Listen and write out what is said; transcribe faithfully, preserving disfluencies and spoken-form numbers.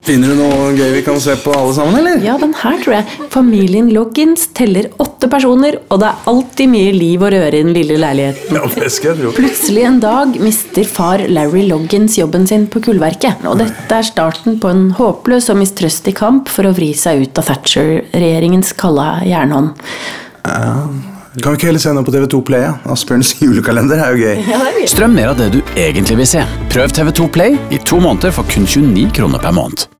Finner du noe gøy vi kan se på alle sammen, eller? Ja, den her tror jeg. Familien Loggins teller åtte personer, og det er alltid mye liv og røre i den lille leiligheten. Ja, det skal jeg tro. Plutselig en dag mister far Larry Loggins jobben sin på kullverket, og dette er starten på en håpløs og mistrøstig kamp for å vri seg ut av Thatcher-regjeringens kalde jernhånd. Ja, kan vi ikke heller se noe på T V to Play? Ja? Asbjørns julekalender er jo gøy. Ja, det er gøy. Strøm mer av det du egentlig vil se. Prøv T V to Play i to måneder for kun tjueni kroner per måned.